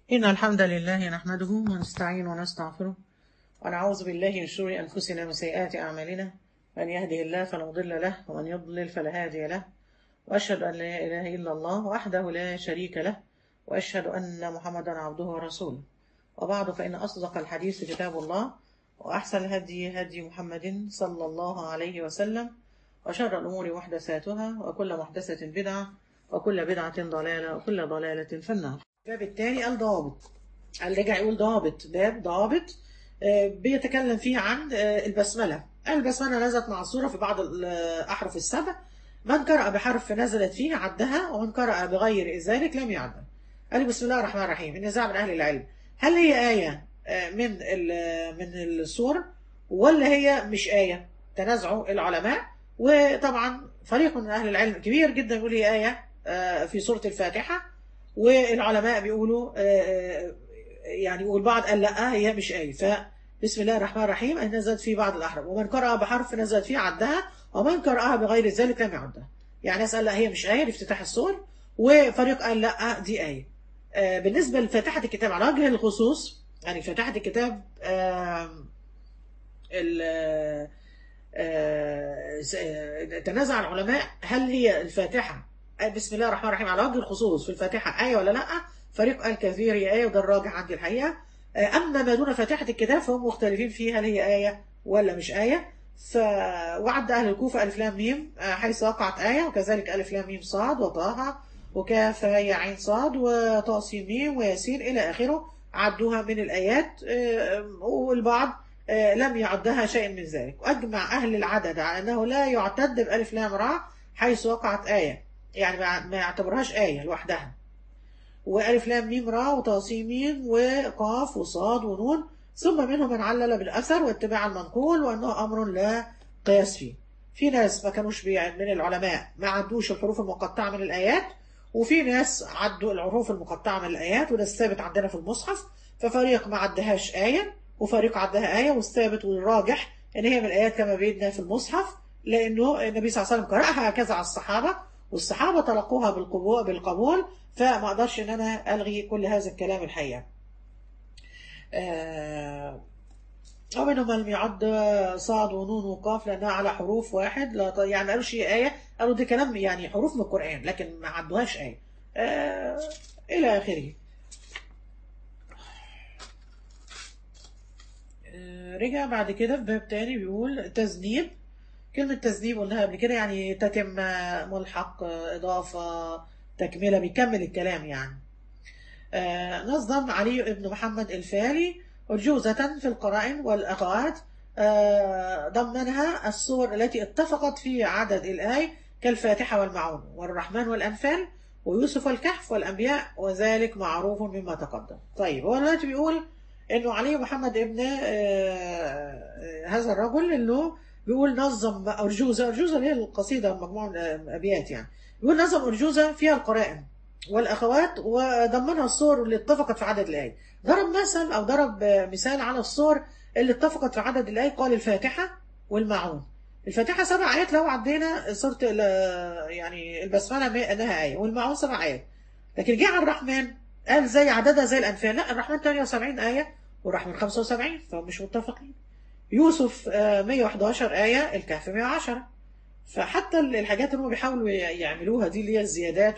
إن الحمد لله نحمده ونستعين ونستغفره ونعوذ بالله من شرور أنفسنا وسيئات أعمالنا. من يهده الله فلا مضل له ومن يضلل فلا هادي له، وأشهد أن لا إله إلا الله وحده لا شريك له، وأشهد أن محمدا عبده ورسوله. وبعد، فإن أصدق الحديث كتاب الله، وأحسن الهدي هدي محمد صلى الله عليه وسلم، وشر الأمور محدثاتها، وكل محدثة بدعة، وكل بدعة ضلالة، وكل ضلالة في النار. الباب الثاني الضوابط. رجع يقول ضابط، باب ضابط بيتكلم فيه عن البسملة. البسملة نزلت مع السورة في بعض الأحرف السبع. من قرأ بحرف نزلت فيه عدها، ومن قرأ بغير ذلك لم يعدها. قال بسم الله الرحمن الرحيم. النزاع من أهل العلم، هل هي آية من السور ولا هي مش آية؟ تنازعوا العلماء، وطبعا فريق من أهل العلم كبير جدا يقول هي آية في سورة الفاتحة، والعلماء بيقولوا يعني يقول بعض قال لا هي مش آية. فبسم الله الرحمن الرحيم أن نزلت في بعض الأحرف، ومن قرأ بحرف نزلت فيه عدها، ومن قرأها بغير ذلك لم يعدها. يعني ناس قال لا هي مش آية لافتتاح السور، وفريق قال لا دي آية. بالنسبة لفاتحة الكتاب على وجه الخصوص، يعني فاتحة الكتاب تنازع العلماء هل هي الفاتحة بسم الله الرحمن الرحيم على وجه الخصوص في الفاتحة آية ولا لا. فريق قال كثير هي آية، وده الراجح عندي الحقيقة. أما ما دون فاتحة الكتاب فهم مختلفين فيه هل هي آية ولا مش آية. وعد أهل الكوفة ألف لام ميم حيث وقعت آية، وكذلك ألف لام ميم صاد وطه وكاف يا عين صاد وطاء سين ميم وياسين إلى آخره، عدوها من الآيات. والبعض لم يعدها شيء من ذلك. وأجمع أهل العدد على أنه لا يعتد بألف لام را حيث وقعت آية، يعني ما يعتبرهاش آية لوحدها. وألف لام ميم را وطاسيم ميم وقاف وصاد ونون، ثم منهم من علل بالأثر واتباع المنقول وأنه أمر لا قياس فيه. في ناس ما كانوش من العلماء ما عدوش الحروف المقطعة من الآيات، وفي ناس عدوا الحروف المقطعة من الآيات، وده الثابت عندنا في المصحف. ففريق ما عدهاش آية، وفريق عدها آية، والثابت والراجح إن هي من الآيات كما بيدنا في المصحف، لأنه النبي صلى الله عليه وسلم قرأها هكذا على الصحابة، والصحابة تلقوها بالقبول. فما أقدرش إن أنا ألغي كل هذا الكلام الحقيقة. ومنهم من يعد صاد ونون وقاف لأنها على حروف واحد، لا يعني قالوا شيء آية، قالوا دي كلام يعني حروف من القرآن، لكن ما عدوهاش آية إلى آخره. رجع بعد كده في باب تاني بيقول تذنيب. كلمة تذنيب قلناها قبل كده، يعني تتمة، ملحق، إضافة، تكملة، بيكمل الكلام يعني. نظم علي بن محمد الفاري أرجوزة في القرائن والأخوات، ضمنها السور التي اتفقت في عدد الآي كالفاتحة والمعون والرحمن والأنفال ويوسف والكهف والأنبياء، وذلك معروف مما تقدم. طيب هو دلوقتي بيقول إنه علي محمد ابن هذا الرجل إنه بيقول نظم أرجوزة. أرجوزة اللي هي القصيدة مجموعة من أبيات يعني. بيقول نظم أرجوزة فيها القرائن والأخوات، وضمنها الصور اللي اتفقت في عدد الآية. ضرب مثل أو ضرب مثال على الصور اللي اتفقت في عدد الآية، قال الفاتحة والمعون. الفاتحة 7 آيات لو عدينا صورة يعني البسملة إنها آية، والمعون 7 آيات. لكن جه على الرحمن قال زي عددها زي الأنفال، لا الرحمن 78 آية والرحمن 75، فمش متفقين. يوسف 111 آية، الكهف 110. فحتى الحاجات اللي هم بيحاولوا يعملوها دي اللي هي الزيادات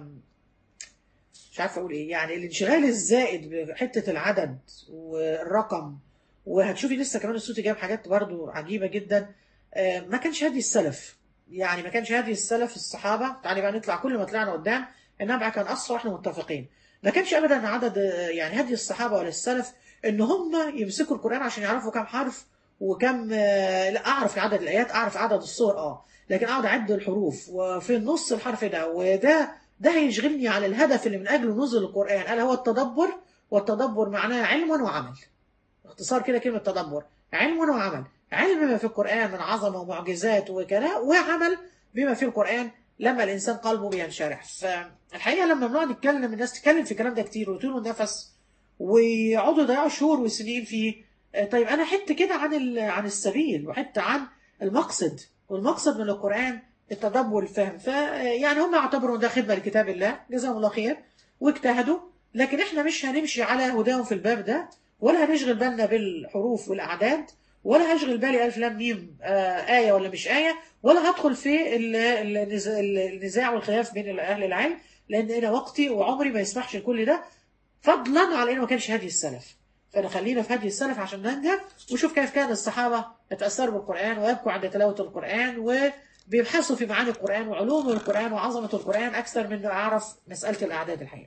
مش عارفه اقول ايه، يعني الانشغال الزائد بحته العدد والرقم. وهتشوفي لسه كمان الصوت جاب حاجات برضو عجيبه جدا. ما كانش هدي السلف، يعني ما كانش هدي السلف الصحابه. تعالي بقى نطلع كل ما طلعنا قدام النبع كان اصلا واحنا متفقين. ما كانش ابدا عدد يعني هدي الصحابه ولا السلف ان هم يمسكوا القران عشان يعرفوا كم حرف وكم لا اعرف عدد الايات، اعرف عدد السور لكن اقعد اعد الحروف وفي النص الحرف ده ده هيشغلني على الهدف اللي من أجله نزل القرآن، ألا هو التدبر. والتدبر معناه علم وعمل. باختصار كده كلمة تدبر علم وعمل. علم بما في القرآن من عظمة ومعجزات وكلام، وعمل بما في القرآن لما الإنسان قلبه بينشرح. فالحقيقة لما بنقعد نتكلم الناس تتكلم في الكلام ده كتير ويطولوا النفس ويقعدوا يضيعوا شهور وسنين فيه. طيب أنا حت كده عن السبيل، وحت عن المقصد، والمقصد من القرآن التدبر الفهم. فيعني هم اعتبروا ده خدمة لكتاب الله، جزاهم الله خير، واجتهدوا لكن احنا مش هنمشي على هداهم في الباب ده، ولا هنشغل بالنا بالحروف والأعداد، ولا هشغل بالي ألف لام ميم آية ولا مش آية، ولا هدخل في النزاع والخلاف بين أهل العلم، لأن أنا وقتي وعمري ما يسمحش لكل ده، فضلا على إنه ما كانش هدي السلف. فأنا خلينا في هدي السلف عشان ننجح، وشوف كيف كان الصحابة يتأثروا بالقرآن ويبكوا عند تلاوة القرآن، وبيبحثوا في معاني القرآن وعلوم القرآن وعظمة القرآن أكثر من أعرف مسألة الأعداد الحقيقة.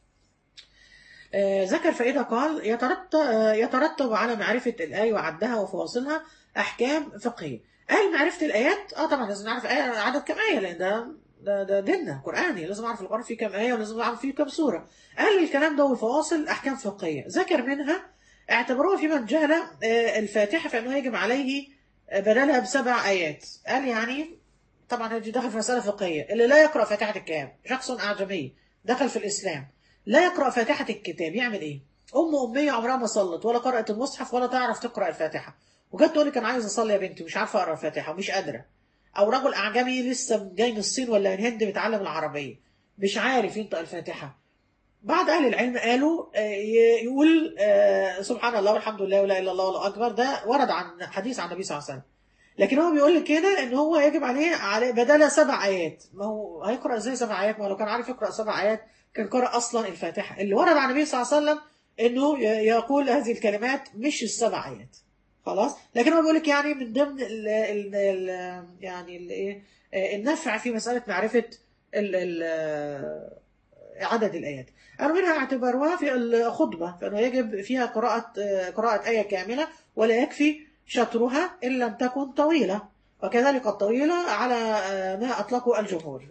ذكر فائدة قال يترتب على معرفة الآية وعدها وفواصلها أحكام فقهية. قال معرفة الآيات طبعا لازم نعرف عدد كم آية، لأن ده ديننا قرآني، لازم أعرف القرآن فيه كم آية ولازم أعرف فيه كم سورة. قال الكلام ده والفواصل أحكام فقهية، ذكر منها اعتبروها في من جهل الفاتحة فإنه يجب عليه بدلها بسبع آيات. قال يعني طبعا هذه دخل في مسألة فقهية، اللي لا يقرأ فاتحة الكتاب شخص أعجمي دخل في الإسلام لا يقرأ فاتحة الكتاب يعمل إيه؟ أمية عمرها ما صلت ولا قرأت المصحف ولا تعرف تقرأ الفاتحة، وجت تقول لك أنا عايز أصلي يا بنتي مش عارفة أقرأ الفاتحة ومش قادرة. أو رجل أعجمي لسه جاي من الصين ولا الهند بيتعلم العربية مش عارف ينطق الفاتحة. بعض أهل العلم قالوا يقول سبحان الله والحمد لله ولا إله إلا الله والله أكبر، ده ورد عن حديث عن النبي صلى الله عليه وسلم. لكن هو بيقول لك كده ان هو يجب عليه بدل سبع ايات. ما هو هيقرا ازاي سبع ايات؟ ما هو لو كان عارف يقرا سبع ايات كان قرأ اصلا الفاتحه. اللي ورد عن النبي صلى الله عليه وسلم انه يقول هذه الكلمات مش السبع ايات خلاص. لكن هو بيقول لك يعني من ضمن ال يعني الايه النفع في مساله معرفه ال ال عدد الايات. قالوا منها اعتبارها في الخطبه فانه يجب فيها قراءه ايه كامله، ولا يكفي شطرها إن لم تكن طويلة، وكذلك الطويلة على ما أطلقه الجمهور.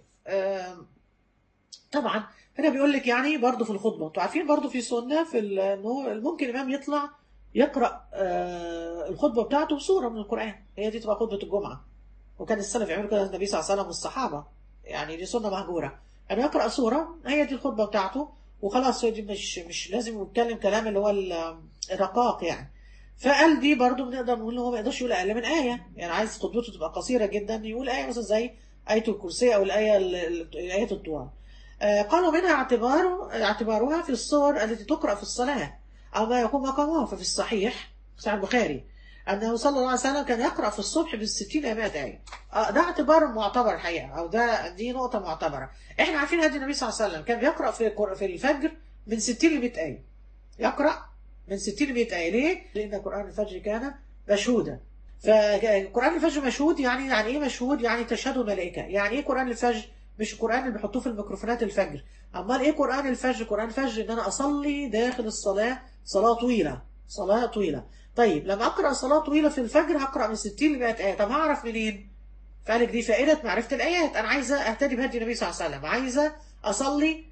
طبعا هنا بيقول لك يعني برضه في الخطبة انتوا عارفين برضه في سنة في انه ممكن الإمام يطلع يقرأ الخطبة بتاعته بسورة من القرآن، هي دي تبقى خطبة الجمعة، وكان السلف يعملوا كده النبي صلى الله عليه وسلم والصحابة، يعني دي سنة مهجورة أنه يقرأ سورة هي دي الخطبة بتاعته وخلاص. هي دي مش لازم يتكلم كلام اللي هو الرقاق يعني. فقال دي برضو بنقدر نقول هو ما يقدرش يقول اقل من ايه، يعني عايز خطبته تبقى قصيره جدا يقول ايه مثلا زي ايه الكرسي او الايات الطوال. قالوا منها اعتبارها في الصور التي تقرا في الصلاه او ما يكون مقامها. ففي الصحيح صحيح البخاري انه صلى الله عليه وسلم كان يقرا في الصبح بال60 100 ايه. ده اعتبار معتبر الحقيقه، او دي نقطه معتبره. احنا عارفين هدي النبي صلى الله عليه وسلم كان بيقرا في الفجر من 60 ل 100 ايه، يقرا من 60 ل 100 آية. ليه؟ لأن قرآن الفجر كان مشهودا. فقرآن الفجر مشهود يعني إيه مشهود؟ يعني تشهده الملائكة. يعني إيه قرآن الفجر؟ مش القرآن اللي بيحطوه في الميكروفونات الفجر. أمال إيه قرآن الفجر؟ قرآن الفجر إن أنا أصلي داخل الصلاة صلاة طويلة، صلاة طويلة. طيب لما أقرأ صلاة طويلة في الفجر هقرأ من 60 ل 100 آية، طب هعرف منين؟ فقالك دي فائدة معرفة الآيات. أنا عايزة أهتدي بهدي النبي صلى الله عليه وسلم، عايزة أصلي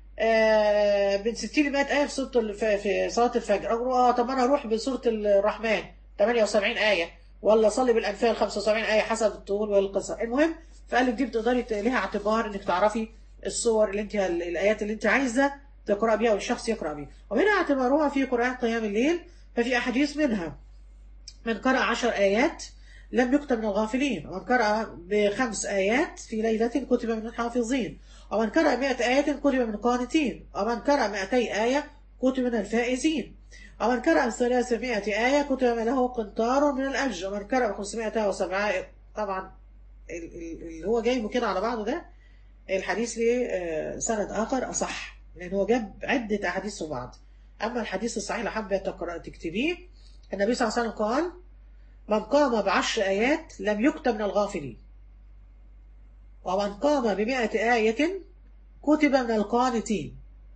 من 60 ل 100 آية في صلاة الفجر. طب أنا أروح بسورة الرحمن 78 آية، ولا أصلي بالأنفال 75 آية حسب الطول والقصر. المهم فقالك دي بتقدري ليها اعتبار إنك تعرفي الصور اللي أنت الآيات اللي أنت عايزة تقرأ بيها والشخص يقرأ بيها. ومنها اعتبارها في قرآن قيام الليل، ففي أحاديث منها من قرأ 10 آيات لم يكتب من الغافلين، ومن قرأ ب5 آيات في ليلة كتب من الحافظين، ومن قرأ 100 آية كتب من القانتين، ومن قرأ 200 آية كتب من الفائزين، ومن قرأ 300 آية كتب له قنطار من الأجر، ومن قرأ 507. طبعا اللي هو جايبه كده على بعضه ده الحديث ليه سند آخر أصح، لأن هو جاب عدة أحاديث في بعض. أما الحديث الصحيح اللي حابة تكتبيه، النبي صلى الله عليه وسلم قال من قام ب10 آيات لم يكتب من الغافلين، ومن قام ب100 آية كتب من القانتين،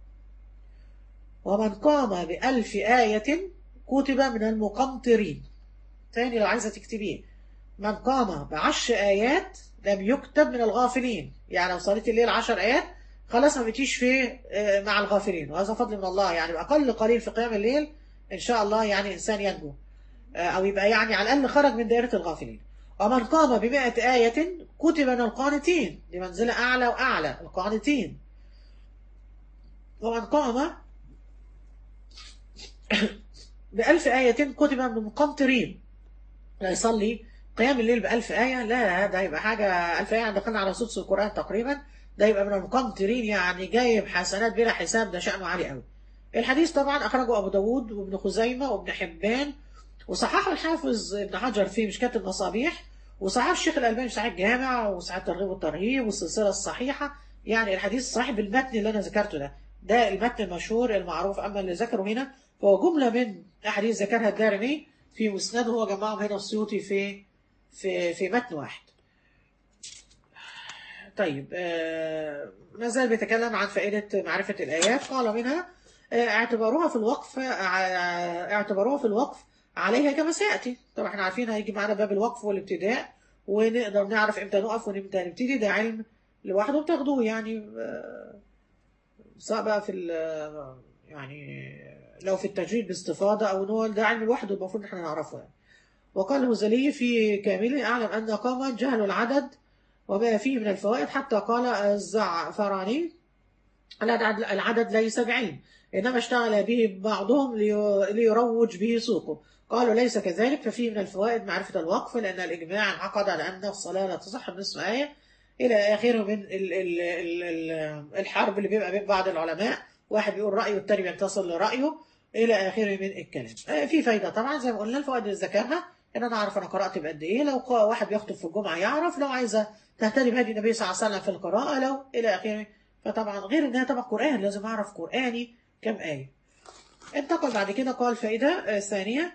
ومن قام ب1000 آية كتب من المقنطرين. تاني لو عايزة تكتبيه، من قام ب10 آيات لم يكتب من الغافلين، يعني لو صليت الليل 10 آيات خلاص ما بتيش في مع الغافلين، وهذا فضل من الله. يعني بأقل قليل في قيام الليل إن شاء الله يعني إنسان ينجو، أو يبقى يعني على الأقل خرج من دائرة الغافلين. ومن قام ب100 آية كتب من القانتين، دي منزلة أعلى وأعلى القانتين. ومن قام ب1000 آية كتب من المقنطرين. لا يصلي قيام الليل ب1000 آية، لا ده يبقى حاجة 1000 آية دخلنا على سدس القرآن تقريبا، ده يبقى من المقنطرين يعني جايب حسنات بلا حساب، ده شأنه عالي قوي. الحديث طبعا أخرجه أبو داود وابن خزيمة وابن حبان، وصححه الحافظ ابن حجر في مشكاة المصابيح، وصححه الشيخ الألباني في صحيح الجامع وصحيح الترغيب والترهيب والسلسلة الصحيحة. يعني الحديث صحيح بالمتن اللي أنا ذكرته ده المتن المشهور المعروف. أما اللي ذكره هنا فهو جملة من أحاديث ذكرها الدارمي في مسنده، هو جمعهم هنا السيوطي في متن واحد. طيب ما زال بيتكلم عن فائدة معرفة الآيات. قال منها اعتبروها في الوقف عليها كما سيأتي. طبعا احنا عارفين هيجي معنا باب الوقف والابتداء، ونقدر نعرف امتى نقف وامتى نبتدي. ده علم لوحده بتاخدوه يعني، سواء بقى يعني لو في التجويد باستفاضة أو نقول ده علم لوحده المفروض احنا نعرفه يعني. وقال الهذلي في كامله أعلم أن قوما جهلوا العدد وما فيه من الفوائد، حتى قال الزعفراني العدد ليس بعلم، إنما اشتغل به بعضهم ليروج به سوقه. قالوا ليس كذلك، ففيه من الفوائد معرفة الوقف، لأن الإجماع انعقد على أن الصلاة لا تصح بنصف آية إلى آخره من الحرب اللي بيبقى بين بعض العلماء، واحد بيقول رأيه والتاني بينتصر لرأيه إلى آخره من الكلام. في فايدة طبعا زي ما قلنا، الفوائد اللي ذكرها إن أنا أعرف أنا قرأت بقد إيه، لو واحد بيخطب في الجمعة يعرف، لو عايزة تهتدي بهدي النبي صلى الله عليه وسلم في القراءة، لو إلى آخره. فطبعا غير إنها طبعا قرآن لازم أعرف قرآني كم آية. انتقل بعد كده قال فائدة ثانية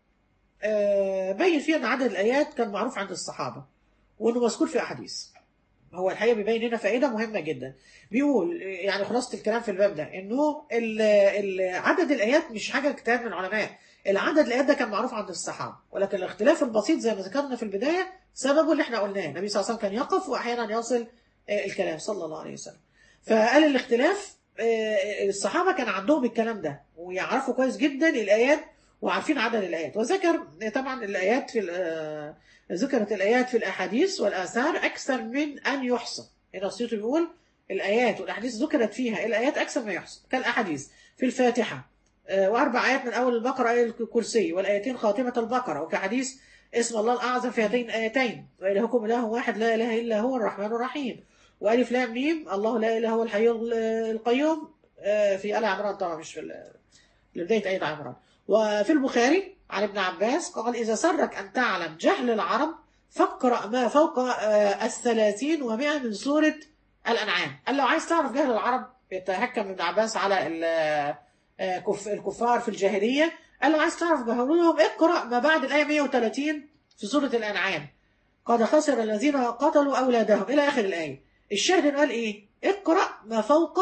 بين فيها أن عدد الآيات كان معروف عند الصحابة وأنه مذكور في أحاديث. هو الحقيقة بيبين لنا فائدة مهمة جدا. بيقول يعني خلاصة الكلام في الباب ده إنه عدد الآيات مش حاجة كتاب من العلماء، العدد الآيات ده كان معروف عند الصحابة، ولكن الاختلاف البسيط زي ما ذكرنا في البداية سببه اللي احنا قلناه، النبي صلى الله عليه وسلم كان يقف وأحيانا يصل الكلام صلى الله عليه وسلم. فقال الاختلاف الصحابة كان عندهم الكلام ده ويعرفوا كويس جدا الآيات وعارفين عدد الآيات. وذكر طبعا الآيات ذكرت الآيات في الأحاديث والآثار أكثر من أن يحصى. هنا السيوطي بيقول الآيات والأحاديث ذكرت فيها الآيات أكثر ما يحصى، كالأحاديث في الفاتحة 4 آيات من أول البقرة إلى الكرسي، والآيتين خاتمة البقرة، وكحديث اسم الله الأعظم في هاتين الآيتين، وإلهكم إله واحد لا إله إلا هو الرحمن الرحيم، وألف لام ميم الله لا إله هو الحي القيوم في آل عمران، طبعا مش في لبداية آية عمران. وفي البخاري عن ابن عباس قال إذا سرك أن تعلم جهل العرب فاقرأ ما فوق 30 و100 من سورة الأنعام. قال لو عايز تعرف جهل العرب، يتهكم ابن عباس على الكفار في الجاهلية، قال لو عايز تعرف جهلهم اقرأ ما بعد الآية 130 في سورة الأنعام، قد خسر الذين قتلوا أولادهم إلى آخر الآية. الشاهد قال إيه؟ اقرأ ما فوق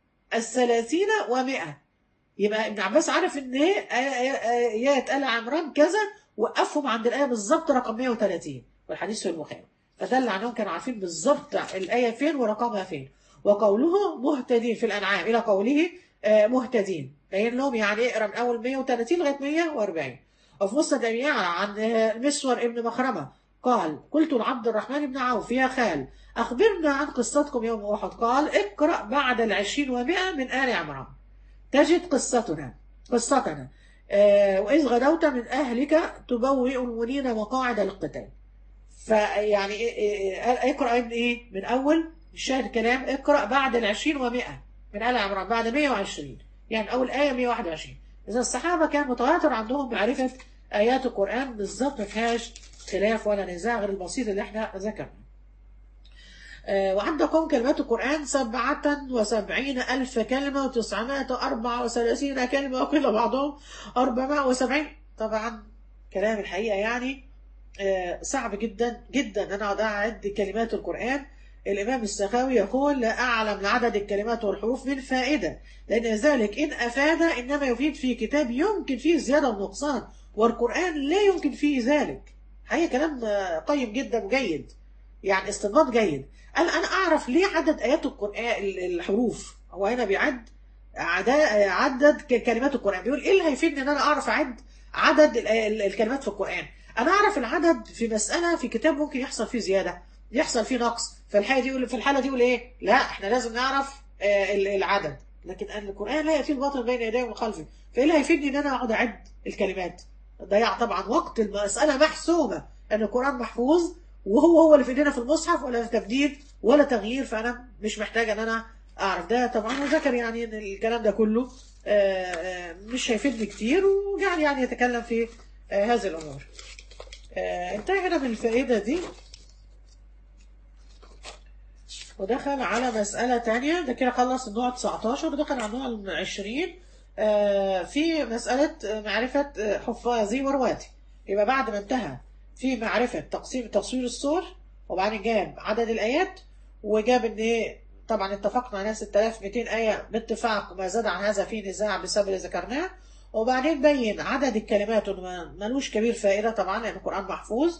30 و100. يبقى ابن عباس عارف ان هي ايات آل عمران كذا، وقفهم عند الايه بالظبط رقم 130، والحديث في البخاري. فدل عنهم كانوا عارفين بالظبط الايه فين ورقمها فين. وقوله مهتدين في الانعام الى قوله مهتدين، بين لهم يعني اقرا من اول 130 لغايه 140. وفي مسند ابي يعلى عن مسور ابن مخرمه قال قلت لعبد الرحمن بن عوف يا خال اخبرنا عن قصتكم يوم احد، قال اقرا بعد 20 و100 من آل عمران تجد قصتنا وإذ غدوت من أهلك تبوئ المؤمنين مقاعد للقتال. فيعني اقرأ من إيه؟ من أول الشاهد كلام اقرأ بعد 20 و100 من آل عمران، بعد 120 يعني أول آية 121. إذا الصحابة كان متواتر عندهم معرفة آيات القرآن بالظبط، ما فيهاش خلاف ولا نزاع غير البسيط اللي احنا ذكرنا. وعندكم كلمات القرآن 77,000 كلمة و934 كلمة، وقيل بعضهم 470. طبعا كلام الحقيقة يعني صعب جدا جدا أنا أعد كلمات القرآن. الإمام السخاوي يقول لا أعلم عدد الكلمات والحروف من فائدة، لأن ذلك إن أفاد إنما يفيد في كتاب يمكن فيه زيادة ونقصان، والقرآن لا يمكن فيه ذلك. حقيقة كلام قيم جدا وجيد، يعني استنباط جيد. قال أنا أعرف ليه عدد آيات القرآن الحروف، هو هنا بيعد عدد كلمات القرآن، بيقول إيه اللي هيفيدني إن أنا أعرف أعد عدد الكلمات في القرآن؟ أنا أعرف العدد في مسألة في كتاب ممكن يحصل فيه زيادة، يحصل فيه نقص، في الحالة دي يقول إيه؟ لا إحنا لازم نعرف العدد، لكن القرآن لا يأتي الباطل بين يديه ومن خلفه، فإيه اللي هيفيدني إن أنا أقعد أعد الكلمات؟ ضيع طبعا وقت، المسألة محسومة أن القرآن محفوظ وهو اللي في ايدينا في المصحف، ولا تبديل ولا تغيير، فانا مش محتاج ان انا اعرف ده طبعا. وذكر يعني ان الكلام ده كله مش هيفيدني كتير، ويعني يتكلم في هذه الأمور. انتهينا من الفائدة دي ودخل على مسألة تانية. ده كده خلص النوع 19 ودخل على النوع 20. في مسألة معرفة حفاظي ورواتي. يبقى بعد ما انتهى في معرفة تقسيم تصوير الصور، وبعدين جاب عدد الآيات، وجاب ان طبعا اتفقنا على 6200 آية باتفاق، ما زاد عن هذا في نزاع بسبب اللي ذكرناه. وبعدين بين عدد الكلمات ملوش كبير فائدة طبعا لأن القرآن محفوظ،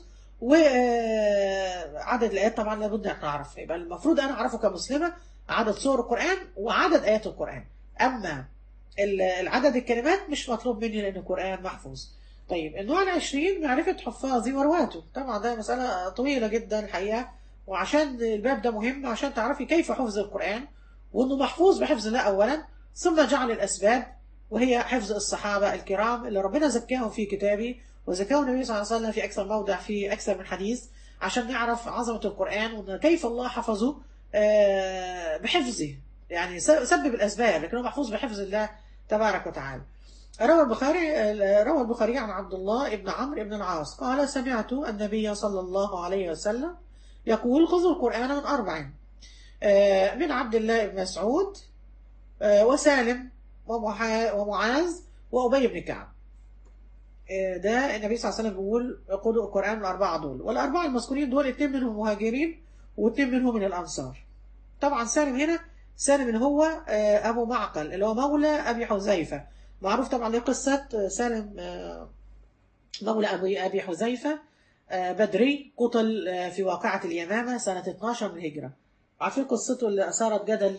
وعدد الآيات طبعا لابد أن نعرف. يبقى المفروض أنا أعرفه كمسلمة عدد سور القرآن وعدد آيات القرآن. أما العدد الكلمات مش مطلوب مني لأن القرآن محفوظ. طيب النوع 20 معرفة حفاظي ورواته. طبعا ده مسألة طويلة جدا الحقيقة، وعشان الباب ده مهم عشان تعرفي كيف حفظ القرآن، وأنه محفوظ بحفظ الله أولا، ثم جعل الأسباب وهي حفظ الصحابة الكرام اللي ربنا زكاهم في كتابه، وزكاه النبي صلى الله عليه وسلم في أكثر موضع في أكثر من حديث، عشان نعرف عظمة القرآن وكيف الله حفظه بحفظه. يعني سبب الأسباب لكنه محفوظ بحفظ الله تبارك وتعالى. روى البخاري عن عبد الله بن عمرو بن العاص قال: سمعت النبي صلى الله عليه وسلم يقول: خذوا القرآن من 4: من عبد الله بن مسعود وسالم ومعاذ وأبي بن كعب. ده النبي صلى الله عليه وسلم بيقول: خذوا القرآن من 4 دول، والأربعة المذكورين دول 2 منهم مهاجرين و2 منهم من الأنصار. طبعا سالم هنا سالم هو أبو معقل اللي هو مولى أبي حذيفة. معروف طبعا ليه قصة سالم مولى أبي حذيفة بدري، قتل في واقعة اليمامة سنة 12 من الهجرة. عارفين قصته اللي أثارت جدل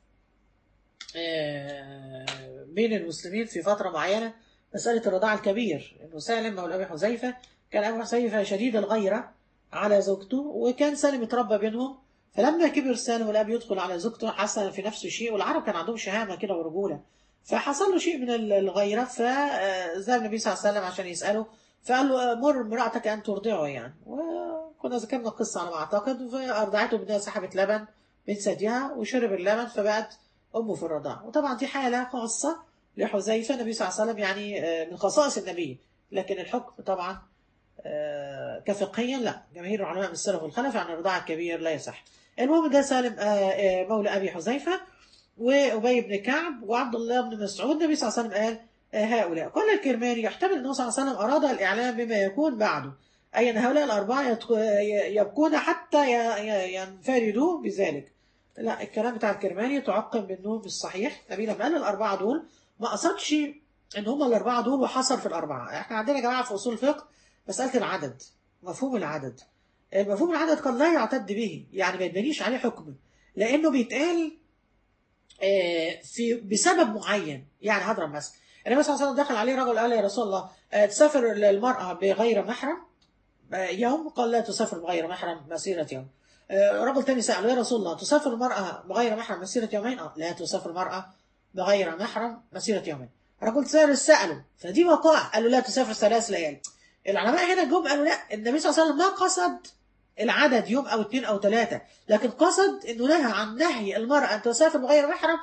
بين المسلمين في فترة معينة، مسألة الرضاع الكبير. إنه سالم مولى أبي حذيفة كان أبو حذيفة شديد الغيرة على زوجته، وكان سالم يتربى بينهم. فلما كبر سالم ولقى بيدخل على زوجته حصل في نفسه شيء، والعرب كان عندهم شهامة كده ورجولة، فحصل له شيء من الغيرة. فذهب النبي صلى الله عليه وسلم عشان يسأله، فقال له: مر امرأتك أن ترضعه يعني. وكنا ذكرنا القصة على ما أعتقد، فأرضعته بدها سحبت لبن من ثديها وشرب اللبن فبقت أمه في الرضاعة. وطبعا دي حالة خاصة لحذيفة. النبي صلى الله عليه وسلم يعني من خصائص النبي، لكن الحكم طبعا كفقهيا لا، جماهير العلماء من السلف والخلف يعني الرضاعة الكبير لا يصح. المهم ده سالم مولى أبي حذيفة وأبي بن كعب وعبد الله بن مسعود. النبي صلى الله عليه وسلم قال هؤلاء. قال الكرماني: يحتمل أنه صلى الله عليه وسلم أراد الإعلام بما يكون بعده، أي أن هؤلاء الأربعة يبكون حتى ينفردوا بذلك. لا، الكلام بتاع الكرماني تعقب منه مش صحيح. النبي لما قال الأربعة دول ما قصدش إن هم الأربعة دول وحصر في الأربعة. إحنا عندنا يا جماعة في أصول الفقه مسألة العدد، مفهوم العدد. المفهوم العدد قد لا يعتد به، يعني ما يتبنيش عليه حكم، لأنه بيتقال في بسبب معين. يعني هضرب مثلا، النبي صلى الله عليه وسلم دخل عليه رجل قال: يا رسول الله تسافر المرأة بغير محرم يوم؟ قال: لا تسافر بغير محرم مسيرة يوم. رجل تاني سأله: يا رسول الله تسافر المرأة بغير محرم مسيرة يومين؟ لا تسافر المرأة بغير محرم مسيرة يومين. رجل ثالث سأله، فدي وقائع، قال له: لا تسافر 3 ليال. العلماء هنا جم قالوا: لا، النبي صلى الله عليه وسلم ما قصد العدد يوم أو 2 أو 3، لكن قصد إنه نهى عن نهي المرأة أن تسافر بغير محرم.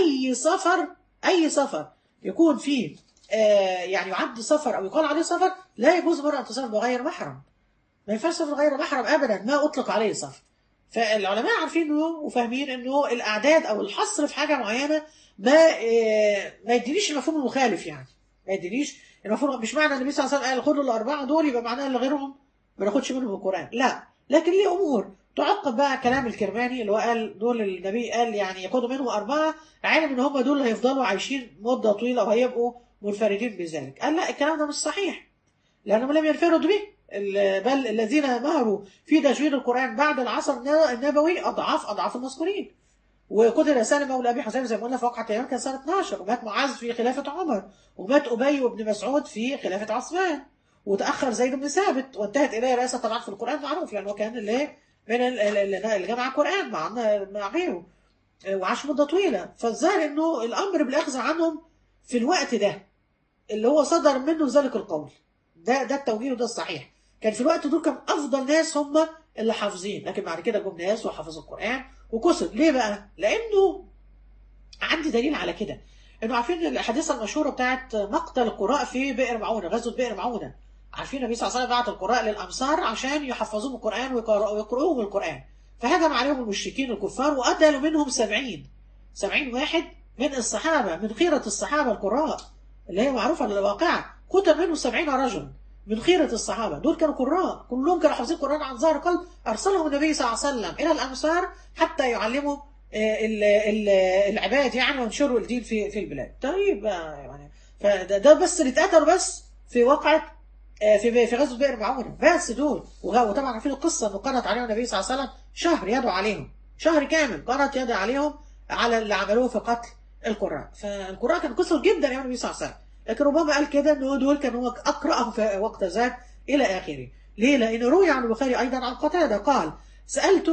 أي سفر يكون فيه يعني يعد سفر أو يقال عليه سفر، لا يجوز المرأة أن تسافر بغير محرم. ما ينفعش تسافر بغير محرم أبدا، ما أطلق عليه سفر. فالعلماء عارفين إنه وفاهمين إنه الأعداد أو الحصر في حاجة معينة ما يدينيش المفهوم المخالف. يعني ما يدينيش المفهوم، مش معنى النبي صلى الله عليه وسلم قال: خدوا الأربعة دول يبقى معناه اللي غيرهم ما ناخدش منهم القرآن، لا. لكن ليه أمور تعقب بقى كلام الكرماني اللي هو قال دول النبي قال يعني ياخدوا منهم 4، عالم ان هم دول هيفضلوا عايشين مدة طويلة وهيبقوا منفردين بذلك. قال: لا، الكلام ده مش صحيح، لأنهم لم ينفردوا به، بل الذين مهروا في تجويد القرآن بعد العصر النبوي أضعاف المذكورين. وقتل سالم مولى أبي حذيفة زي ما قلنا في وقعة اليمامة كان سنة 12، ومات معاذ في خلافة عمر، ومات أبي وابن مسعود في خلافة عثمان، وتأخر زيد بن ثابت، وانتهت إليه رئاسة طبعا في القرآن معروف، لأنه كان اللي من اللي جمع القرآن مع غيره، وعاش مدة طويلة. فالظاهر إنه الأمر بالأخذ عنهم في الوقت ده اللي هو صدر منه ذلك القول، ده التوجيه وده الصحيح. كان في الوقت دول كان أفضل ناس هم اللي حافظين، لكن بعد كده جم ناس وحفظوا القرآن وكسب. ليه بقى؟ لأنه عندي دليل على كده، انه عارفين الحادثه المشهوره بتاعت مقتل القراء في بئر معونه، غزوه بئر معونه. عارفين النبي صلى الله عليه وسلم بعت القراء للامصار عشان يحفظوهم القران ويقرؤوهم القران، فهجم عليهم المشركين الكفار وقتلوا منهم 70 واحد من الصحابه، من خيره الصحابه القراء اللي هي معروفه الواقعه، قتل منهم 70 رجل من خيرة الصحابة. دول كانوا قراء، كلهم كانوا حافظين القرآن عن ظهر قلب. أرسلهم النبي صلى الله عليه وسلم إلى الأمصار حتى يعلموا العباد يعني، وينشروا الدين في البلاد. طيب يعني فده بس اللي اتقتلوا بس في واقعة في غزوة بئر معونة بس دول. وطبعا عارفين القصة انه قنط عليهم النبي صلى الله عليه وسلم شهر يدعو عليهم، شهر كامل قنط يدعو عليهم على اللي عملوه في قتل القراء. فالقراء كان كثر جدا يا النبي صلى الله عليه وسلم، لكن ربما قال كده انه دول كانوا اقرأهم في وقت ذاك الى اخره. ليه؟ لان روي عن البخاري ايضا عن قتادة قال سألت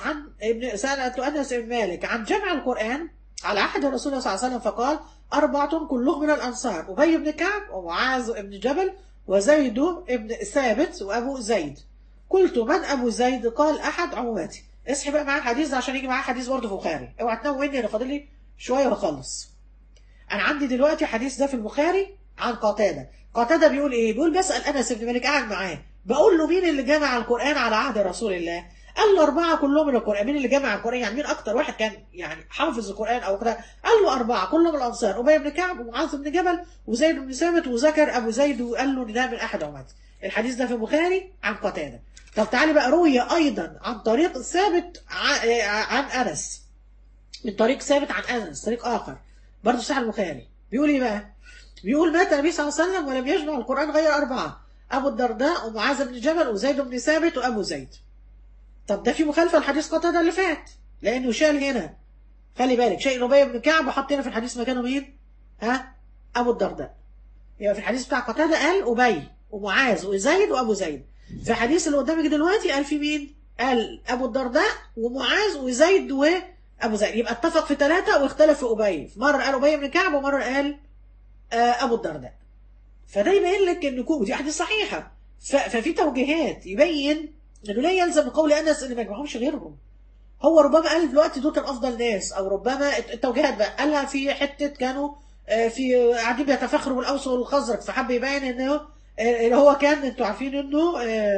انس بن مالك عن جمع القرآن على عهد الرسول صلى الله عليه وسلم، فقال 4 كلهم من الانصار، ابي بن كعب ومعاذ بن جبل وزيد بن ثابت وابو زيد. قلت من ابو زيد؟ قال احد عموماتي. اصحي بقى معاه الحديث عشان يجي معاه حديث برضه في البخاري، اوعى تنام مني، انا فاضل لي شويه واخلص. انا عندي دلوقتي حديث ده في البخاري عن قتاده. قتاده بيقول ايه؟ بيقول بسال انس بن مالك قاعد معاه، بقول له مين اللي جمع القران على عهد رسول الله؟ قال له 4 كلهم من القران. مين اللي جمع القران يعني؟ مين اكتر واحد كان يعني حافظ القران او كده؟ قال له 4 كلهم من الانصار، ابي بن كعب ومعاذ بن جبل وزيد بن ثابت، وذكر ابو زيد وقال له ده من احد امتي. الحديث ده في البخاري عن قتاده. طب تعالي بقى، روي ايضا عن طريق ثابت عن انس، من طريق ثابت عن انس طريق اخر برضه صحيح البخاري. بيقول ايه بقى؟ بيقول مات النبي صلى الله عليه وسلم ولم يجمع القرآن غير 4، أبو الدرداء ومعاذ بن جبل وزيد بن ثابت وأبو زيد. طب ده في مخالفة لحديث قتادة اللي فات، لأنه شال هنا، خلي بالك، شيء أبي بن كعب وحط هنا في الحديث مكانه مين؟ أبو الدرداء. يبقى في الحديث بتاع قتادة قال أبي ومعاذ وزيد وأبو زيد، في الحديث اللي قدامك دلوقتي قال في مين؟ قال أبو الدرداء ومعاذ وزيد وأبو زيد. يبقى اتفق في 3 واختلف في أبي، مرة قال أبي بن كعب ومرة قال ابو الدرداء. فده يبين لك ان ودي احاديث صحيحه، ففي توجيهات يبين انه لا يلزم قول انس ان ما يجمعهمش غيرهم. هو ربما قال دلوقتي دول كان افضل ناس، او ربما التوجيهات بقى قالها في حته كانوا في قاعدين بيتفاخروا بالاوس والخزرج، فحب يبين انه هو كان، انتوا عارفين انه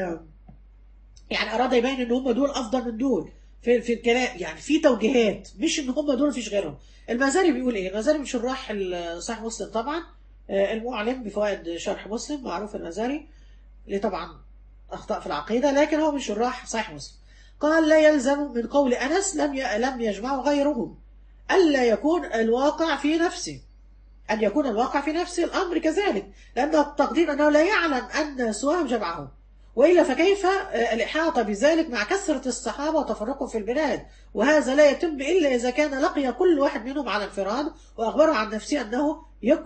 يعني اراد يبين ان هم دول افضل من دول في الكلام، يعني في توجيهات، مش ان هم دول مفيش غيرهم. المزاري بيقول ايه؟ المزاري من شراح صحيح مسلم طبعا، المعلم بفوائد شرح مسلم، معروف المزاري اللي طبعا اخطاء في العقيده، لكن هو من شراح صحيح مسلم. قال لا يلزم من قول انس لم يجمع غيرهم الا يكون الواقع في نفسه، ان يكون الواقع في نفسه الامر كذلك، لان التقدير انه لا يعلم ان سواهم جمعهم، وإلا فكيف الإحاطة بذلك مع كثرة الصحابة وتفرقهم في البلاد؟ وهذا لا يتم إلا إذا كان لقي كل واحد منهم على انفراد وأخبره عن نفسه أنه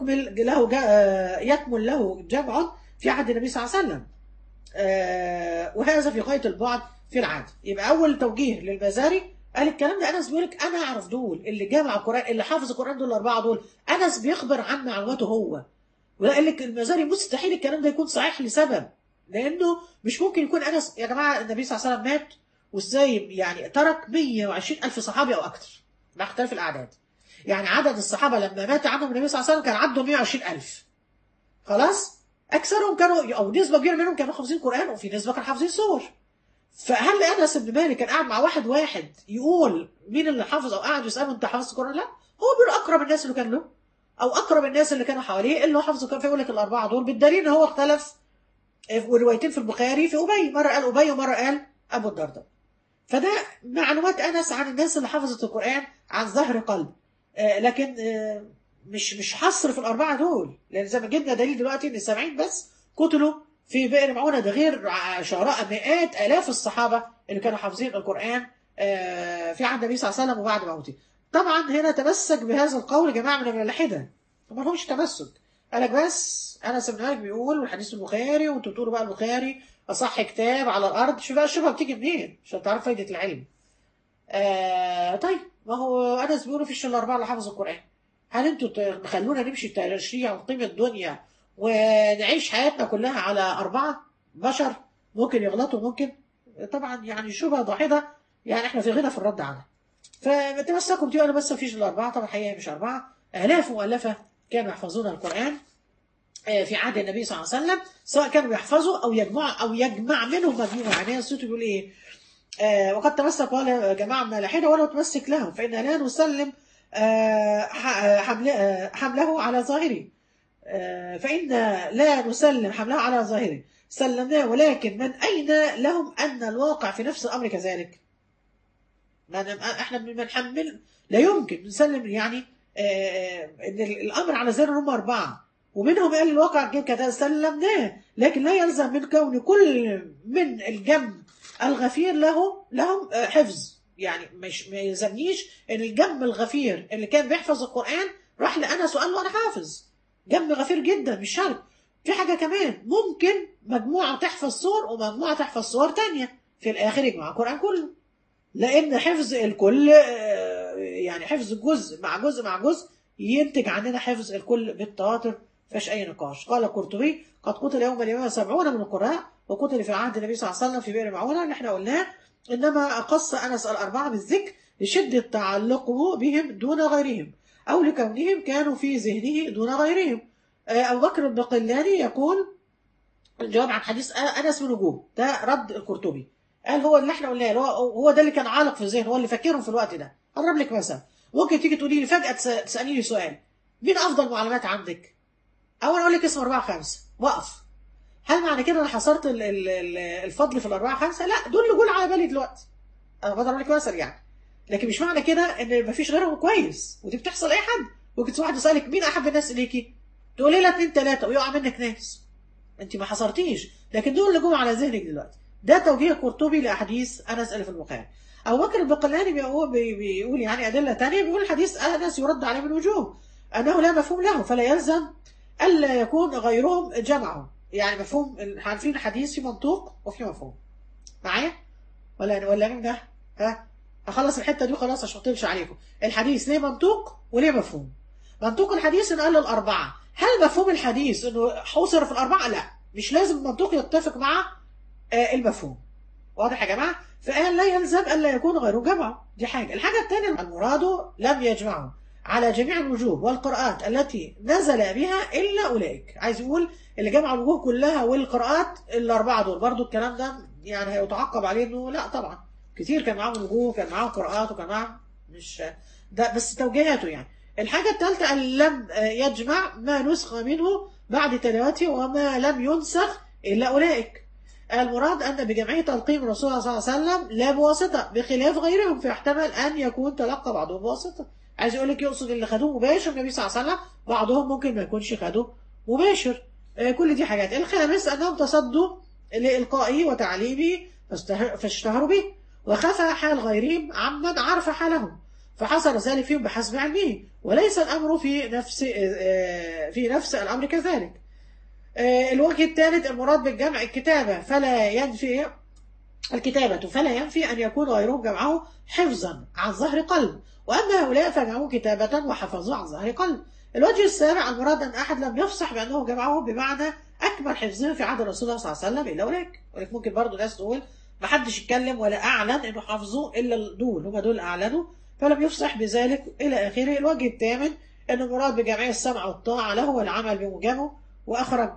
يكمل له جمع في عهد النبي صلى الله عليه وسلم، وهذا في غاية البعد في العادة. يبقى أول توجيه للمزاري قال الكلام ده أنس بيقول لك أنا أعرف دول اللي جمع القرآن، اللي حافظ القرآن دول 4 دول، أنس بيخبر عن معلوماته هو. وده قال لك المزاري مستحيل الكلام ده يكون صحيح لسبب، لانه مش ممكن يكون انس، يا جماعه النبي صلى الله عليه وسلم مات وازاي يعني ترك 120,000 صحابي او اكثر مع اختلاف الاعداد. يعني عدد الصحابه لما مات عنهم النبي صلى الله عليه وسلم كان عدوا 120,000 خلاص. اكثرهم كانوا او نسبه كبيره منهم كانوا حافظين قران، وفي نسبه كانوا حافظين سور. فهل انس بن مالك كان قاعد مع واحد يقول مين اللي حافظ، او قاعد يساله انت حافظ القران؟ لا، هو بيقول اقرب الناس اللي كان له او اقرب الناس اللي كانوا حواليه اللي حافظوا، كان فيقول لك ال4 دول، بالدليل ان هو اختلف والروايتين في البخاري في أبي، مرة قال أبي ومرة قال أبو الدرداء. فده معلومات أنس عن الناس اللي حفظت القرآن عن ظهر قلب، لكن مش حصر في ال4 دول، لأن زي ما جبنا دليل دلوقتي إن 70 بس قتلوا في بئر معونة، ده غير شعراء مئات آلاف الصحابة اللي كانوا حافظين القرآن في عهد النبي صلى الله عليه وسلم وبعد موته. طبعا هنا تمسك بهذا القول جماعة من الملاحدة، ما لهمش تمسك، قالك بس انس بن مالك بيقول والحديث البخاري، وانتوا بتقولوا بقى البخاري اصح كتاب على الارض. شوف بقى الشبهه بتيجي منين عشان تعرف فايده العلم. طيب ما هو انس بيقولوا فيش الا 4 اللي حفظوا القران، هل انتوا تخلونا نمشي التشريع ونقيم الدنيا ونعيش حياتنا كلها على 4 بشر ممكن يغلطوا؟ ممكن طبعا، يعني شبهه ضاحده، يعني احنا في غنى في الرد عنها. فتمسكوا بتقولوا بس مفيش الا 4، طبعا الحقيقه مش 4، آلاف مؤلفة كانوا يحفظون القرآن في عهد النبي صلى الله عليه وسلم، سواء كانوا يحفظوا أو يجمع منهم مجموعة. يعني السيوطي بيقول إيه؟ وقد تمسك ولا جماعة من الحين ولا تمسك لهم، فإن لا نسلم حمله على ظاهره. فإن لا نسلم حمله على ظاهره سلمناه، ولكن من أين لهم أن الواقع في نفس الأمر كذلك؟ احنا بنحمل، لا يمكن نسلم يعني ان الامر على ظاهره هم اربعه، ومنهم قال الواقع جه كذا سلمناه، لكن لا يلزم من كون كل من الجم الغفير لهم حفظ. يعني مش ما يلزمنيش ان الجم الغفير اللي كان بيحفظ القران راح لانس وقال له انا حافظ. جم غفير جدا مش شرط. في حاجه كمان، ممكن مجموعه تحفظ سور ومجموعه تحفظ سور تانية، في الاخر يجمع القران كله. لان حفظ الكل يعني حفظ جزء مع جزء مع جزء ينتج عننا حفظ الكل بالتواتر، فيش اي نقاش. قال القرطبي قد قتل يوم اليوم 70 من القراء، وقتل في عهد النبي صلى الله عليه وسلم في بئر معونه اللي احنا قلناه، انما قص انس الاربعه بالذكر لشده تعلقه بهم دون غيرهم، او لكونهم كانوا في ذهنه دون غيرهم. ابو بكر البقلاني يقول الجواب عن حديث انس من وجوه، ده رد القرطبي. قال هو اللي احنا قلناه، هو ده اللي كان عالق في ذهنه، هو اللي فاكرهم في الوقت ده. اضرب لك مثلا، ممكن تيجي تقولي لي فجاه تساليني سؤال، مين افضل معلومات عندك؟ او انا اقول لك اسم اربعه خمسه وقف. هل معنى كده انا حصرت الفضل في الاربعه خمسه؟ لا، دول اللي جول على بالي دلوقتي. انا بضرب لك مثل يعني، لكن مش معنى كده ان مفيش غيرهم كويس، ودي بتحصل اي حد. ممكن واحد يسالك مين احب الناس اليكي، تقولي لها 2 3 ويقع منك ناس، انت ما حصرتيش، لكن دول اللي جم على ذهنك دلوقتي. ده توجيه قرطبي لاحاديث انس اللي في البخاري. ابو بكر البقلاني بيقول يعني ادله ثانيه، بيقول حديث انس يرد عليه من وجوه، انه لا مفهوم له، فلا يلزم الا يكون غيرهم جمعوا. يعني مفهوم، عارفين الحديث في منطوق وفي مفهوم. معايا ولا من ده؟ ها، هخلص الحته دي خلاص عشان ما اطولش عليكم. الحديث ليه منطوق وليه مفهوم. منطوق الحديث انه قال الاربعه. هل مفهوم الحديث انه حصر في الاربعه؟ لا، مش لازم المنطوق يتفق مع المفهوم. واضح يا جماعه؟ فقال لا يلزم الا يكون غيره جمع. دي حاجه. الحاجه الثانيه، المراد لم يجمعه على جميع الوجوه والقراءات التي نزل بها الا اولئك. عايز يقول اللي جمع الوجوه كلها والقراءات الاربعه دول. برضو الكلام ده يعني هيتعقب عليه انه لا طبعا كتير كان معاهم وجوه، كان معاهم قراءات، وكان معاهم مش ده بس توجيهاته يعني. الحاجه الثالثه ان لم يجمع ما نسخ منه بعد تلاوته وما لم ينسخ الا اولئك. المراد أن بجمعية تلقين الرسول صلى الله عليه وسلم لا بواسطة، بخلاف غيرهم فيحتمل أن يكون تلقى بعضهم بواسطة. عايز يقول لك يقصد اللي خدوه مباشر النبي صلى الله عليه وسلم، بعضهم ممكن ما يكونش خدوه مباشر. كل دي حاجات. الخامس أنهم تصدوا لإلقائه وتعليمه فاشتهروا به، وخفى حال غيرهم عمن عرف حالهم، فحصل ذلك فيهم بحسب علمه، وليس الأمر في نفس الأمر كذلك. الوجه الثالث، المراد بالجمع الكتابة، فلا ينفي أن يكون غيرهم جمعه حفظا عن ظهر قلب، وأما هؤلاء فجمعوه كتابة وحفظوه عن ظهر قلب. الوجه السابع، المراد أن أحد لم يفصح بأنه جمعه بمعنى أكمل حفظه في عهد الرسول صلى الله عليه وسلم إلا أولئك. ولكن ممكن برضه ناس تقول ما حدش يتكلم ولا أعلن إنه حفظه إلا دول، هم دول أعلنوا فلم يفصح بذلك إلى آخره. الوجه الثامن أن المراد بجمعية السمع والطاعة له والعمل بموجبه، وأخرج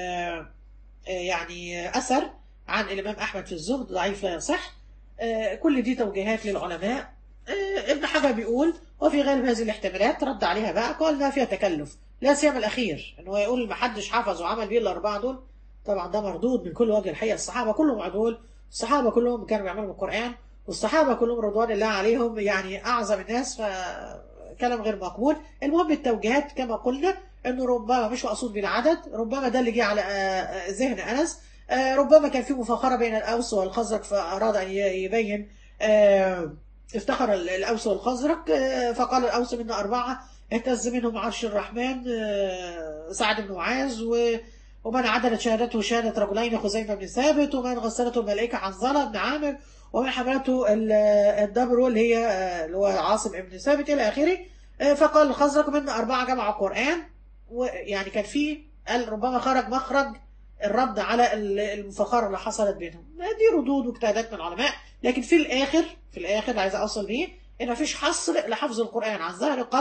يعني أثر عن الإمام أحمد في الزهد ضعيف لا يصح. كل دي توجيهات للعلماء. ابن حجر بيقول وفي غالب هذه الاحتمالات رد عليها بقى، قال ما فيها تكلف، لا سيما الأخير إنه يقول ما حدش حفظ وعمل بيه الأربعة دول. طبعا ده مردود من كل وجه. الحقيقة الصحابة كلهم عدول، الصحابة كلهم كانوا بيعملوا بالقرآن، والصحابة كلهم رضوان الله عليهم يعني أعظم الناس، فكلام غير مقبول. المهم التوجيهات كما قلنا انه ربما مش مقصود بالعدد، ربما ده اللي جه على ذهن انس، ربما كان في مفاخره بين الاوس والخزرج فاراد ان يبين، افتخر الاوس والخزرج فقال الاوس منا اربعه اهتز منهم عرش الرحمن سعد بن معاذ، ومن عدلت شهادته شهاده رجلين خزيمه بن ثابت، ومن غسلته الملائكه حنظله بن عامر، ومن حملته الدبر اللي هو عاصم بن ثابت الى اخره. فقال الخزرج منا اربعه جمعوا القران، ويعني كان فيه قال ربما خرج مخرج الرد على المفاخره اللي حصلت بينهم. دي ردود واجتهادات من العلماء، لكن في الاخر عايز اوصل بيه ان مفيش حصر لحفظ القران عن ظهر قلب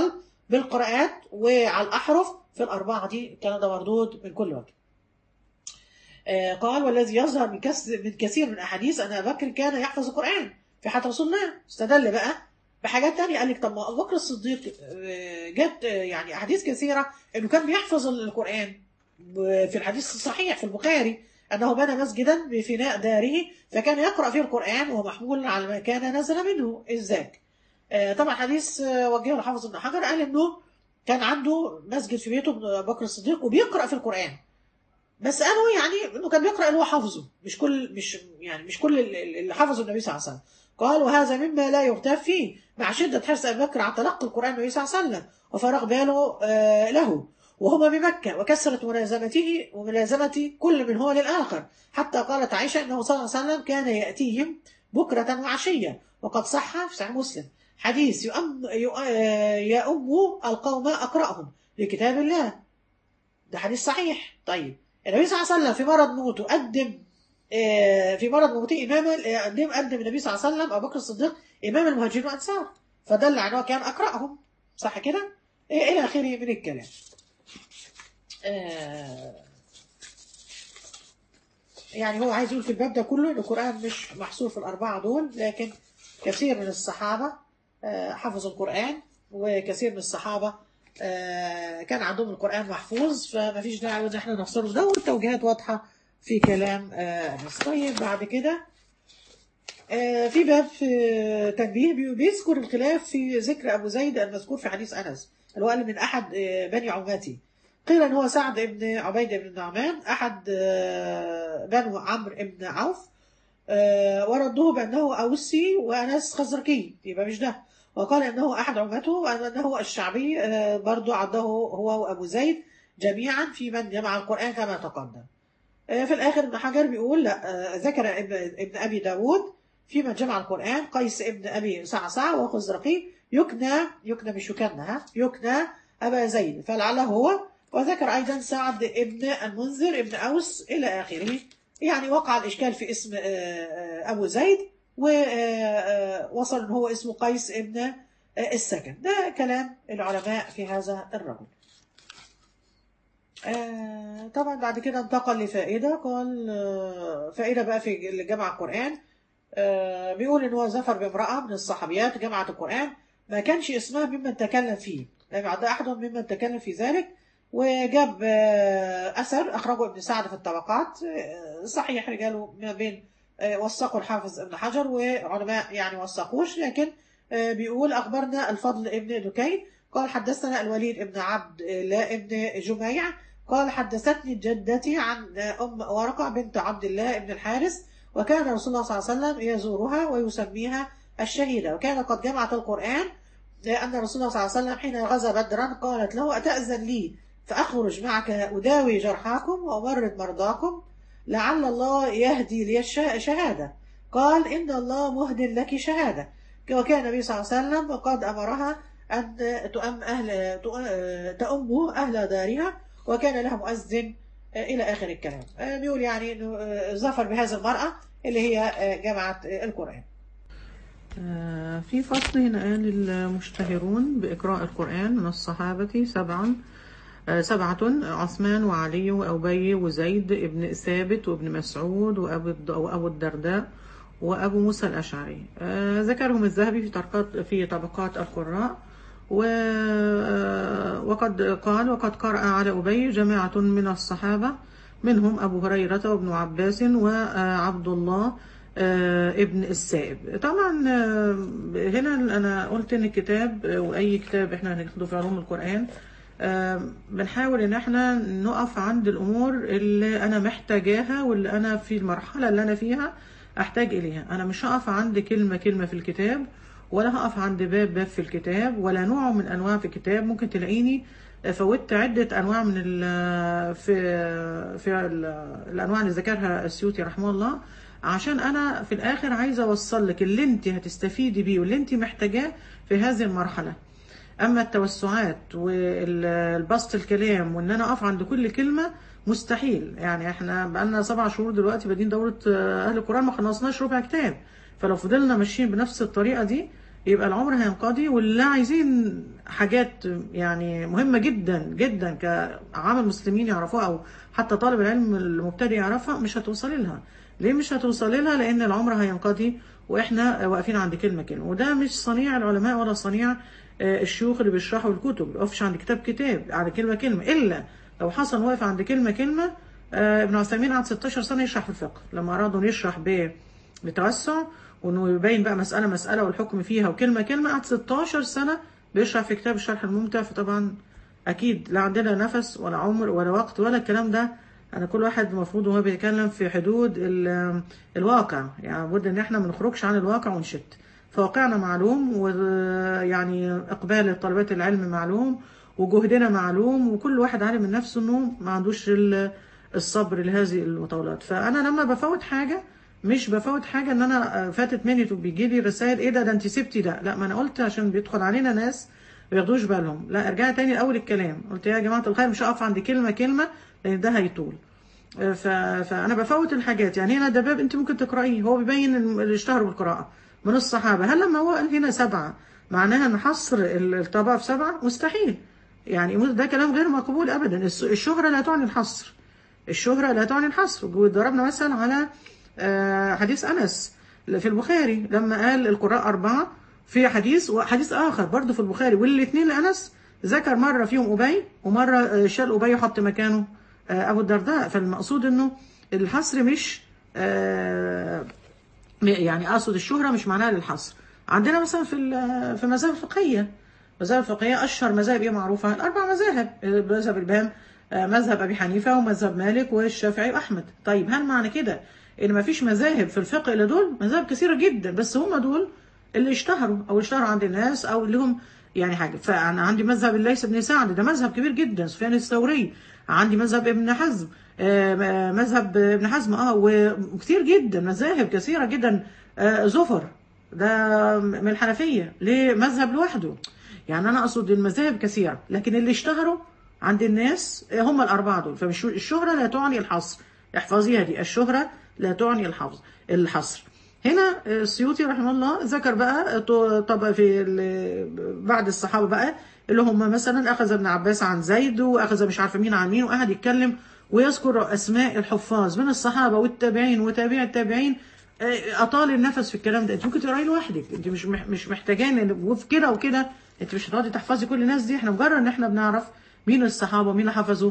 بالقراءات وعلى الأحرف في الأربعة دي، الكلام ده مردود من كل وجه. قال والذي يظهر من كثير من أحاديث أن أبا بكر كان يحفظ القرآن في حياة رسول الله. استدل بقى بحاجات تانية، قال لك طب ما أبو بكر الصديق جت يعني أحاديث كثيرة إنه كان بيحفظ القرآن. في الحديث الصحيح في البخاري أنه بنى مسجدا بفناء داره فكان يقرأ فيه القرآن وهو محمول على ما كان نزل منه الزاك. طبعا حديث وجهه الحافظ ابن حجر قال إنه كان عنده مسجد في بيته أبو بكر الصديق وبيقرأ في القرآن، بس قالوا يعني انه كان بيقرا اللي هو حافظه، مش كل اللي حفظه النبي صلى الله عليه وسلم. قال وهذا مما لا يغتاب فيه مع شده حرص ابي بكر على تلقي القران النبي صلى الله عليه وسلم وفرغ باله له وهما بمكه وكثره وملازمه كل منهما للاخر، حتى قالت عائشه انه صلى الله عليه وسلم كان ياتيهم بكره وعشيه. وقد صح في صحيح مسلم حديث يؤم القوم اقراهم لكتاب الله، ده حديث صحيح. طيب النبي صلى الله عليه وسلم في مرض موته قدم في مرض موته قدم النبي صلى الله عليه وسلم ابو بكر الصديق امام المهاجرين والانصار، فدل على انه كان اقراهم، صح كده؟ الى اخره من الكلام. يعني هو عايز يقول في الباب ده كله ان القران مش محصور في الاربعه دول، لكن كثير من الصحابه حفظوا القران، وكثير من الصحابه كان عندهم القرآن محفوظ، فما فيش داعي ان احنا نفسره ده، والتوجيهات واضحة في كلام أنس. طيب بعد كده في باب تنبيه بيذكر الخلاف في ذكر أبو زيد المذكور في حديث أنس، اللي هو قال من أحد بني عماتي. قيل أن هو سعد بن عبيدة بن النعمان أحد بنو عمرو بن عوف، وردوه بأنه أوسي وأنس خزرقي، يبقى مش ده. وقال أنه أحد عمته وأنه الشعبي برضو عده هو وأبو زيد جميعا في من جمع القرآن كما تقدم. في الآخر ابن حجر بيقول لا، ذكر ابن أبي داود في من جمع القرآن قيس ابن أبي صعصع وخزرقي يكنى مش يكنى أبا زيد فلعله هو. وذكر أيضا سعد ابن المنذر ابن أوس إلى آخره. يعني وقع الإشكال في اسم أبو زيد ووصل أنه هو اسمه قيس ابن السكن. ده كلام العلماء في هذا الرجل. طبعا بعد كده انتقل لفائدة، قال فائدة بقى في جمع القرآن. بيقول إن هو ظفر بامرأة من الصحابيات جمعت القرآن، ما كانش اسمها ممن تكلم فيه، لم يعد أحد ممن تكلم في ذلك. وجاب أثر أخرجه ابن سعد في الطبقات، صحيح رجاله ما بين وثقوا الحافظ ابن حجر وعلماء يعني وثقوش، لكن بيقول أخبرنا الفضل ابن دكين قال حدثنا الوليد ابن عبد الله ابن جميع قال حدثتني جدتي عن أم ورقة بنت عبد الله ابن الحارث، وكان رسول الله صلى الله عليه وسلم يزورها ويسميها الشهيدة، وكان قد جمعت القرآن. أن رسول الله صلى الله عليه وسلم حين غزا بدرا قالت له أتأذن لي فأخرج معك أداوي جرحاكم وأمرض مرضاكم لعل الله يهدي لي الشهادة. قال إن الله مهد لك شهادة. وكان النبي صلى الله عليه وسلم قد أمرها أن تؤم أهل دارها وكان لها مؤذن إلى آخر الكلام. بيقول يعني إنه ظفر بهذه المرأة اللي هي جمعت القرآن. في فصل هنا قال المشتهرون بإقراء القرآن من الصحابة سبعة: عثمان وعلي وأبي وزيد ابن ثابت وابن مسعود وأبو الدرداء وأبو موسى الأشعري. ذكرهم الذهبي في طبقات القراء. وقد قرأ على أبي جماعة من الصحابة منهم أبو هريرة وابن عباس وعبد الله ابن السائب. طبعا هنا أنا قلت إن الكتاب وأي كتاب إحنا هناخده في علوم القرآن بنحاول إن إحنا نقف عند الأمور اللي أنا محتاجاها واللي أنا في المرحلة اللي أنا فيها أحتاج إليها. أنا مش هقف عند كلمة في الكتاب، ولا هقف عند باب في الكتاب، ولا نوع من أنواع في الكتاب. ممكن تلاقيني فوتت عدة أنواع من في الأنواع اللي ذكرها السيوطي رحمه الله، عشان أنا في الآخر عايزة أوصل لك اللي أنت هتستفيدي بيه واللي أنت محتاجاه في هذه المرحلة. أما التوسعات والبسط الكلام وإن أنا أقف عند كل كلمة مستحيل. يعني إحنا بقالنا 7 شهور دلوقتي بادين دورة أهل القرآن ما خلصناش ربع كتاب، فلو فضلنا ماشيين بنفس الطريقة دي يبقى العمر هينقضي. واللي عايزين حاجات يعني مهمة جدا جدا كعامل مسلمين يعرفوها، أو حتى طالب العلم المبتدئ يعرفها، مش هتوصلي لها. ليه مش هتوصلي لها؟ لأن العمر هينقضي وإحنا واقفين عند كلمة كلمة. وده مش صنيع العلماء ولا صنيع الشيوخ اللي بيشرحوا الكتب. ما يقفش عند كتاب على كلمة كلمة، إلا لو حصل واقف عند كلمة كلمة. ابن عثيمين قعد 16 سنة يشرح في الفقه، لما أرادوا يشرح بتوسع وانه يبين بقى مسألة مسألة والحكم فيها وكلمة كلمة، قعد 16 سنة بيشرح في كتاب الشرح الممتع. فطبعا أكيد لا عندنا نفس ولا عمر ولا وقت ولا الكلام ده. أنا كل واحد المفروض وهو بيتكلم في حدود الواقع، يعني لابد إن احنا ما نخرجش عن الواقع ونشت. فواقعنا معلوم، ويعني إقبال طلبات العلم معلوم، وجهدنا معلوم، وكل واحد عارف من نفسه إنه ما عندوش الصبر لهذه المطولات. فأنا لما بفوت حاجة مش بفوت حاجة ان انا فاتت مني وبيجي لي رسائل ايه ده انت سبتي ده. لا، ما انا قلت عشان بيدخل علينا ناس ما بياخدوش بالهم. لا، ارجعي تاني لاول الكلام، قلت يا جماعة الخير مش هقف عند كلمة كلمة لان ده هيطول. فانا بفوت الحاجات. يعني هنا ده باب انت ممكن تقرأيه، هو بيبين اللي اشتهروا بالقراءة من الصحابة. هل لما هو قال هنا 7 معناها ان حصر الطبقة في 7؟ مستحيل. يعني ده كلام غير مقبول ابدا. الشهرة لا تعني الحصر. الشهرة لا تعني الحصر. وضربنا مثلا على حديث أنس في البخاري لما قال القراء 4 في حديث، وحديث آخر برضه في البخاري، والاثنين لأنس ذكر مرة فيهم أبي ومرة شال أبي وحط مكانه أبو الدرداء. فالمقصود إنه الحصر مش يعني أقصد الشهرة مش معناها للحصر. عندنا مثلا في مذاهب الفقهية، مذاهب الفقهية أشهر مذاهب إيه معروفة؟ الأربع مذاهب. مذهب الإمام مذهب أبي حنيفة ومذهب مالك والشافعي وأحمد. طيب هل معنى كده إن ما فيش مذاهب في الفقه إلا دول؟ مذاهب كثيرة جدا، بس هم دول اللي اشتهروا أو اشتهروا عند الناس أو اللي هم يعني حاجة. فأنا عندي مذهب الليث بن سعد، ده مذهب كبير جدا. سفيان الثوري. عندي مذهب ابن حزم، مذهب ابن حزم وكثير جدا مذاهب كثيرة جدا. زفر ده من الحنفية، ليه مذهب لوحده. يعني أنا أقصد المذاهب كثيرة، لكن اللي اشتهروا عند الناس هم الأربعة دول. فمش الشهرة لا تعني الحصر، احفظيها دي، الشهرة لا تعني الحصر. هنا السيوطي رحمه الله ذكر بقى طب في بعد الصحابة بقى اللي هم مثلا أخذ ابن عباس عن زيد، وأخذ مش عارف مين عن مين، وقعد يتكلم ويذكر أسماء الحفاظ من الصحابة والتابعين وتابع التابعين. أطال النفس في الكلام ده. أنت ممكن تقرأي لوحدك، أنت مش محتاجين وفي كده وكده. أنت مش هتقعدي تحفظي كل الناس دي. احنا مجرد إن احنا بنعرف مين الصحابة ومين اللي حفظوا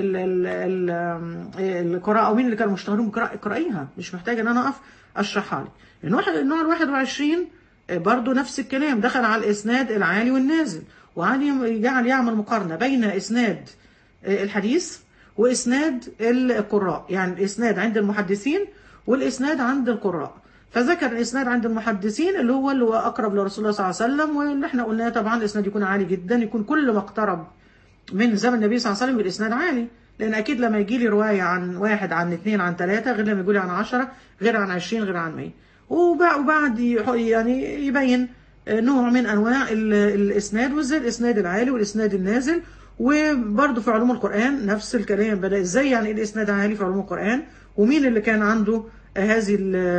القراءة ومين اللي كانوا مشتهرين بالقراءة، اقرأيها. مش محتاجة إن أنا أقف أشرحها لك. النوع 21 برضو نفس الكلام، دخل على الإسناد العالي والنازل، وجعل يعمل مقارنة بين إسناد الحديث وإسناد القراء. يعني الإسناد عند المحدثين والإسناد عند القراء. فذكر الإسناد عند المحدثين اللي هو أقرب لرسول الله صلى الله عليه وسلم، واللي احنا قلناه طبعا الإسناد يكون عالي جدا، يكون كل ما اقترب من زمن النبي صلى الله عليه وسلم بالإسناد عالي. لأن أكيد لما يجي لي رواية عن 1 عن 2 عن 3 غير لما يقول لي عن 10 غير عن 20 غير عن 100. وبعد يعني يبين نوع من أنواع الإسناد، وإزاي الإسناد العالي والإسناد النازل. وبرضه في علوم القرآن نفس الكلام، بدأ إزاي يعني الإسناد عالي في علوم القرآن، ومين اللي كان عنده هذه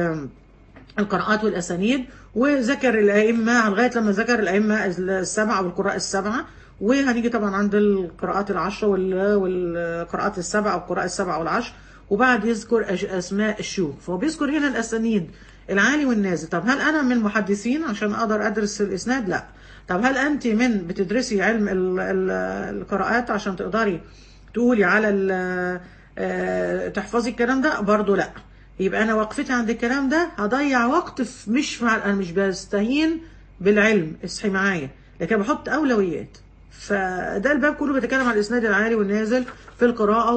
القراءات والأسانيد. وذكر الأئمة لغاية لما ذكر الأئمة السبعة والقراء السبعة. وهنيجي طبعا عند القراءات العشرة والقراءات السبعة والقراء السبعة والعشر. وبعد يذكر أسماء الشيوخ. فهو بيذكر هنا الأسانيد العالي والنازل. طب هل أنا من المحدثين عشان أقدر أدرس الإسناد؟ لا. طب هل أنت من بتدرسي علم القراءات عشان تقدري تقولي على تحفظي الكلام ده؟ برضو لا. يبقى أنا وقفتي عند الكلام ده هضيع وقت أنا مش بستهين بالعلم، اصحي معايا، لكن بحط أولويات. فده الباب كله بيتكلم عن الإسناد العالي والنازل في القراءة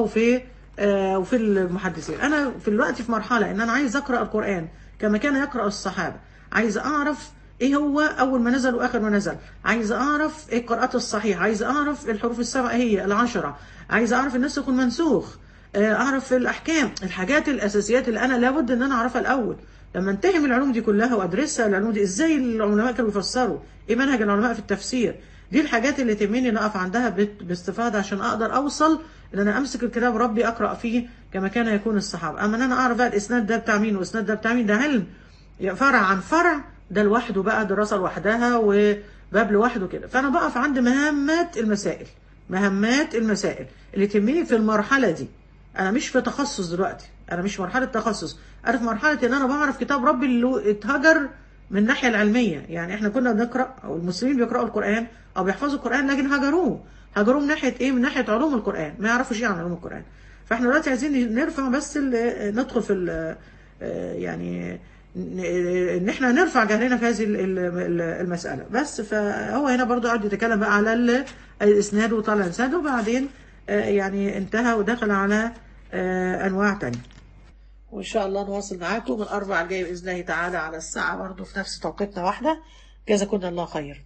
وفي المحدثين. أنا في الوقت في مرحلة إن أنا عايز أقرأ القرآن كما كان يقرأ الصحابة. عايز أعرف إيه هو أول ما نزل وآخر ما نزل. عايز أعرف إيه القراءات الصحيحة. عايز أعرف الحروف السبعة هي 10. عايز أعرف النسخ والمنسوخ. أعرف الأحكام، الحاجات الأساسيات اللي أنا لابد إن أنا أعرفها الأول. لما انتهي من العلوم دي كلها وأدرسها العلوم دي إزاي العلماء كانوا بيفسروا، إيه منهج العلماء في التفسير. دي الحاجات اللي تهمني ان اقف عندها باستفاضه عشان اقدر اوصل ان انا امسك الكتاب ربي اقرا فيه كما كان يكون الصحابه. اما ان انا اعرف بقى الاسناد ده بتاع مين والاسناد ده بتاع مين، ده علم فرع عن فرع ده لوحده بقى دراسة لوحدها وباب لوحده كده. فأنا بقف عند مهمات المسائل، مهمات المسائل اللي تهمني في المرحلة دي. أنا مش في تخصص دلوقتي، أنا مش مرحلة تخصص، أنا في مرحلة إن أنا بعرف كتاب ربي اللي اتهجر من الناحية العلمية. يعني إحنا كنا بنقرأ، أو المسلمين بيقرأوا القرآن أو بيحفظوا القرآن، لكن هجروه من ناحية إيه؟ من ناحية علوم القرآن، ما يعرفوش إيه عن علوم القرآن. فإحنا دلوقتي عايزين نرفع بس ندخل في يعني ان احنا نرفع جهلنا في هذه المسألة بس. فهو هنا برضو قاعد يتكلم بقى على الاسناد وطلع الاسناد، وبعدين يعني انتهى ودخل على انواع تانية. وان شاء الله نواصل معاكم الاربع الجاي باذن الله تعالى على الساعة برضو في نفس توقيتنا واحدة. جزاكم الله خير.